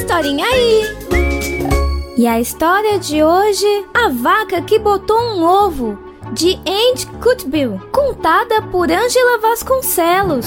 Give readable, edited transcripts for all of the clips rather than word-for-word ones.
historinha aí! E a história de hoje, A Vaca que Botou um Ovo, de Andy Cutbill, contada por Ângela Vasconcelos.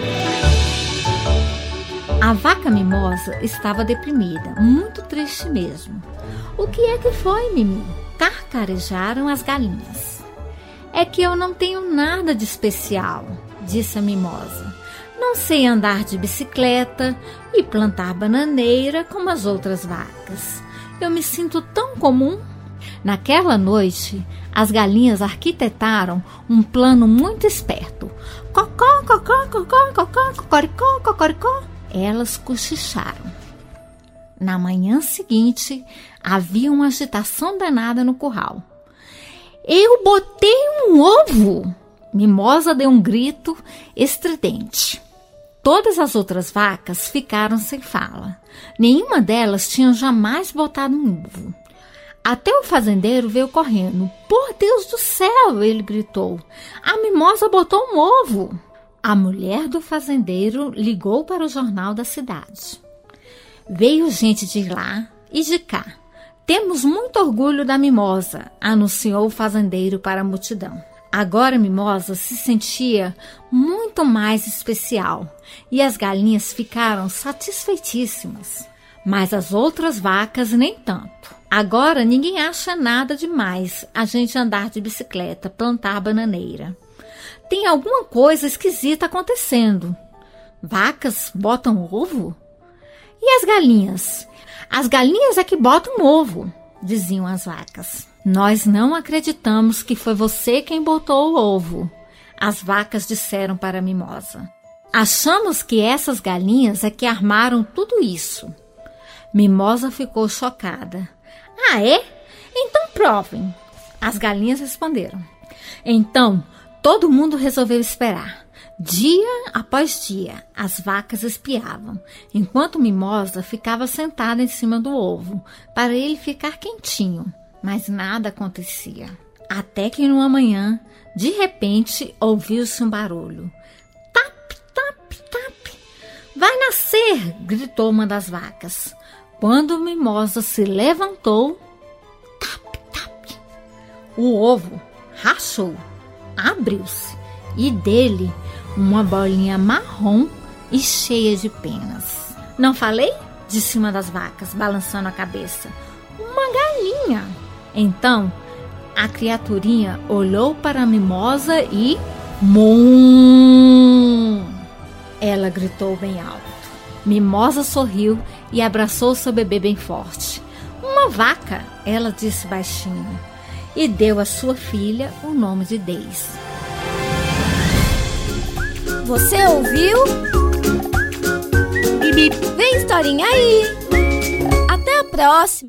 A vaca mimosa estava deprimida, muito triste mesmo. O que é que foi, Mimi? Carcarejaram as galinhas. É que eu não tenho nada de especial, disse a mimosa. Não sei andar de bicicleta e plantar bananeira como as outras vacas. Eu me sinto tão comum. Naquela noite, as galinhas arquitetaram um plano muito esperto. Cocó, cocó, cocó, cocó, cocoricó, cocoricó. Elas cochicharam. Na manhã seguinte, havia uma agitação danada no curral. Eu botei um ovo! Mimosa deu um grito estridente. Todas as outras vacas ficaram sem fala. Nenhuma delas tinha jamais botado um ovo. Até o fazendeiro veio correndo. Por Deus do céu, ele gritou. A mimosa botou um ovo. A mulher do fazendeiro ligou para o jornal da cidade. Veio gente de lá e de cá. Temos muito orgulho da mimosa, anunciou o fazendeiro para a multidão. Agora a mimosa se sentia muito mais especial e as galinhas ficaram satisfeitíssimas. Mas as outras vacas nem tanto. Agora ninguém acha nada demais a gente andar de bicicleta, plantar bananeira. Tem alguma coisa esquisita acontecendo. Vacas botam ovo? E as galinhas? As galinhas é que botam ovo, diziam as vacas. Nós não acreditamos que foi você quem botou o ovo, as vacas disseram para a mimosa. Achamos que essas galinhas é que armaram tudo isso. Mimosa ficou chocada. Ah, é? Então provem. As galinhas responderam. Então, todo mundo resolveu esperar. Dia após dia, as vacas espiavam, enquanto Mimosa ficava sentada em cima do ovo, para ele ficar quentinho. Mas nada acontecia. Até que numa manhã, de repente, ouviu-se um barulho. Tap, tap, tap. Vai nascer! Gritou uma das vacas. Quando Mimosa se levantou, tap, tap. O ovo rachou, abriu-se e dele uma bolinha marrom e cheia de penas. Não falei? Disse uma das vacas, balançando a cabeça. Uma galinha. Então, a criaturinha olhou para a mimosa e... Mum! Ela gritou bem alto. Mimosa sorriu e abraçou seu bebê bem forte. Uma vaca, ela disse baixinho. E deu à sua filha o nome de Daisy. Você ouviu? Vem historinha aí! Até a próxima!